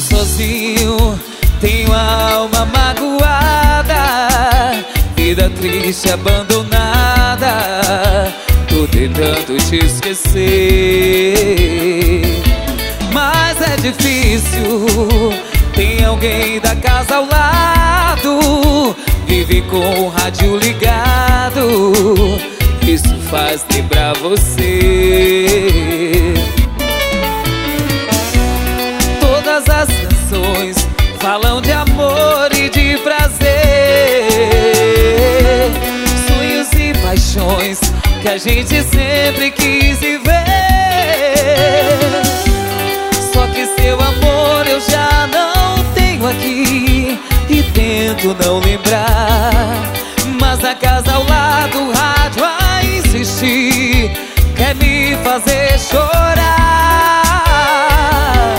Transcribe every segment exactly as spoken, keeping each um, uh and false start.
sozinho, tenho a alma magoada, vida triste, abandonada. Tô tentando te esquecer, mas é difícil. Tem alguém da casa ao lado, vive com o rádio ligado, isso faz lembrar você. Todas as canções falam de amor e de prazer, sonhos e paixões que a gente sempre quis viver. Só que seu amor eu já não tenho aqui e tento não lembrar, mas na casa ao lado o rádio a insistir quer me fazer chorar.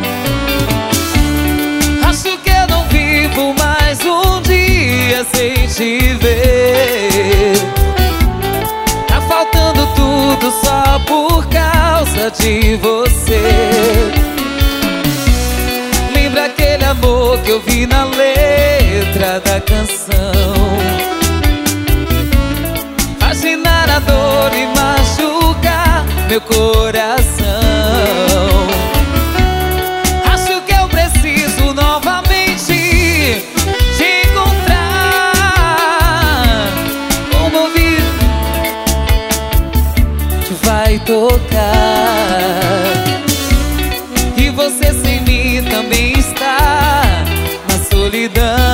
Acho que eu não vivo mais um dia sem te ver. Tá faltando tudo só por causa de você. Lembra aquele amor que eu vi na letra da canção, fascinar a dor e machucar meu coração. Acho que eu preciso novamente te encontrar. Como ouvir vai tocar, e você sem mim também está na solidão.